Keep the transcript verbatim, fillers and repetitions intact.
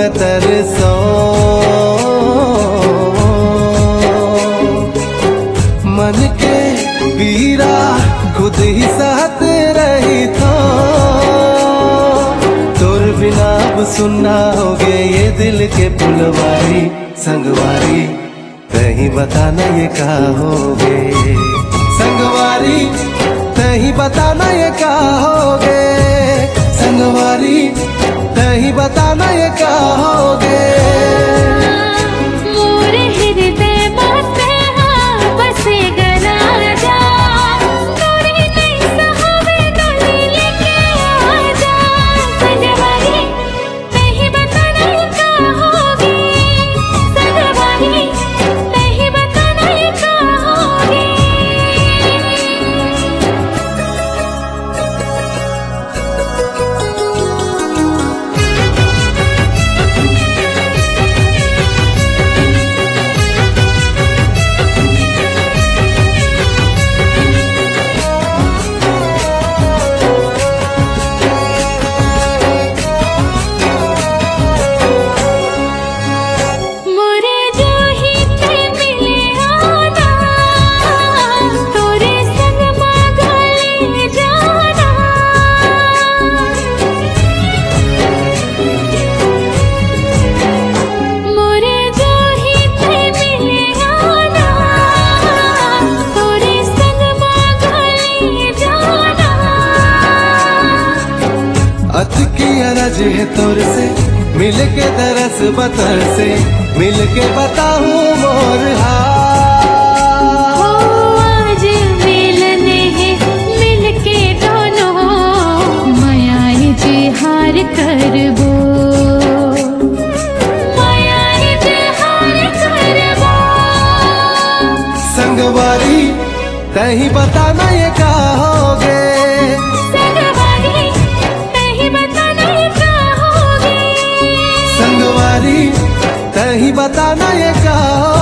मैं तरसो। मन के पीरा खुद ही सहत रही थो, तोर बिना अब सुनना होगे ये दिल के पुलवारी संगवारी, कहीं बताना ये का होगे संगवारी, कहीं बताना ये का होगे संगवारी, कहीं बताना ये का होगे। अत की अरज है तोर से मिल के दरस बतर से, मिल के बताऊं मोर हाल। आज मिलने है मिल के दोनों, माया जी हार करबो, माया जी हार करबो। संगवारी कहीं बताना ये का होगे, कहीं बताना ये का